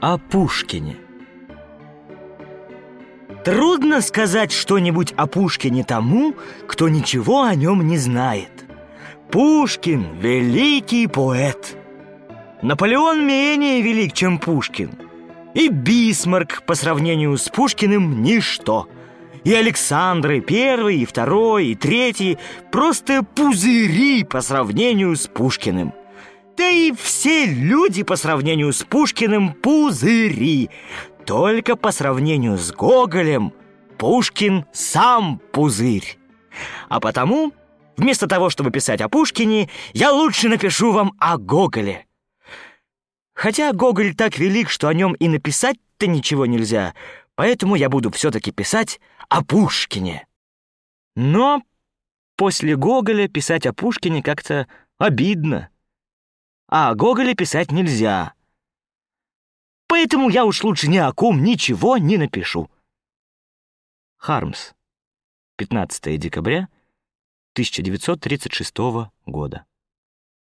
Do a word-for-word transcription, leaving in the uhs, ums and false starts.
О Пушкине. Трудно сказать что-нибудь о Пушкине тому, кто ничего о нем не знает. Пушкин — великий поэт. Наполеон менее велик, чем Пушкин. И Бисмарк по сравнению с Пушкиным — ничто. И Александры Первый, и Второй, и Третий — просто пузыри по сравнению с Пушкиным. Да и все люди по сравнению с Пушкиным — пузыри. Только по сравнению с Гоголем Пушкин сам пузырь. А потому, вместо того, чтобы писать о Пушкине, я лучше напишу вам о Гоголе. Хотя Гоголь так велик, что о нем и написать-то ничего нельзя, поэтому я буду все-таки писать о Пушкине. Но после Гоголя писать о Пушкине как-то обидно. А о Гоголе писать нельзя. Поэтому я уж лучше ни о ком ничего не напишу. Хармс. пятнадцатое декабря тысяча девятьсот тридцать шестого года.